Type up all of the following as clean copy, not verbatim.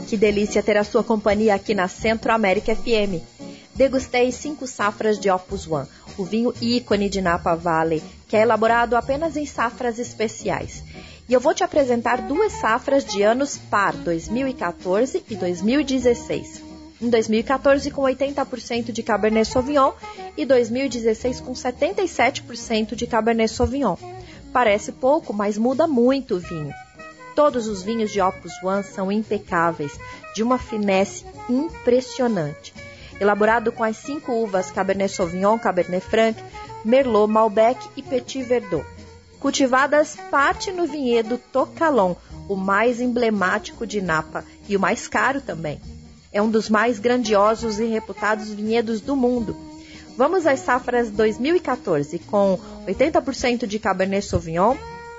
Que delícia ter a sua companhia aqui na Centro América FM. Degustei 5 safras de Opus One, o vinho ícone de Napa Valley, que é elaborado apenas em safras especiais. E eu vou te apresentar 2 safras de anos par, 2014 e 2016. Em 2014 com 80% de Cabernet Sauvignon e 2016 com 77% de Cabernet Sauvignon. Parece pouco, mas muda muito o vinho. Todos os vinhos de Opus One são impecáveis, de uma finesse impressionante. Elaborado com as 5 uvas Cabernet Sauvignon, Cabernet Franc, Merlot, Malbec e Petit Verdot. Cultivadas parte no vinhedo Tocalon, o mais emblemático de Napa e o mais caro também. É um dos mais grandiosos e reputados vinhedos do mundo. Vamos às safras 2014, com 80% de Cabernet Sauvignon,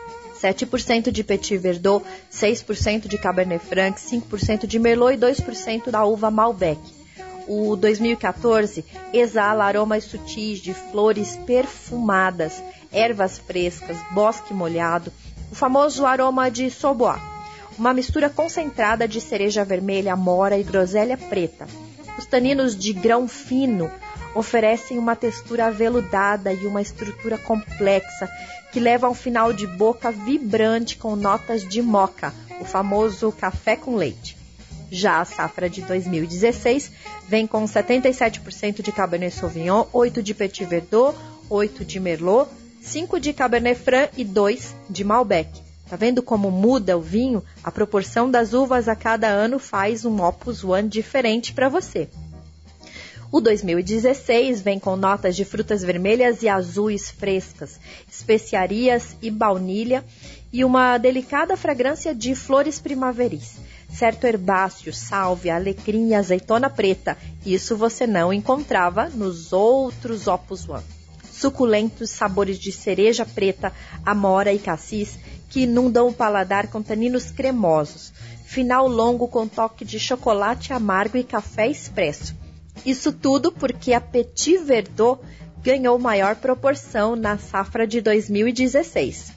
7% de Petit Verdot, 6% de Cabernet Franc, 5% de Merlot e 2% da uva Malbec. O 2014 exala aromas sutis de flores perfumadas, ervas frescas, bosque molhado, o famoso aroma de Saubois, uma mistura concentrada de cereja vermelha, amora e groselha preta. Os taninos de grão fino oferecem uma textura aveludada e uma estrutura complexa que leva a um final de boca vibrante com notas de moca, o famoso café com leite. Já a safra de 2016 vem com 77% de Cabernet Sauvignon, 8% de Petit Verdot, 8% de Merlot, 5% de Cabernet Franc e 2% de Malbec. Tá vendo como muda o vinho? A proporção das uvas a cada ano faz um Opus One diferente para você. O 2016 vem com notas de frutas vermelhas e azuis frescas, especiarias e baunilha e uma delicada fragrância de flores primaveris. Certo herbáceo, sálvia, alecrim e azeitona preta. Isso você não encontrava nos outros Opus One. Suculentos sabores de cereja preta, amora e cassis que inundam o paladar com taninos cremosos. Final longo com toque de chocolate amargo e café expresso. Isso tudo porque a Petit Verdot ganhou maior proporção na safra de 2016.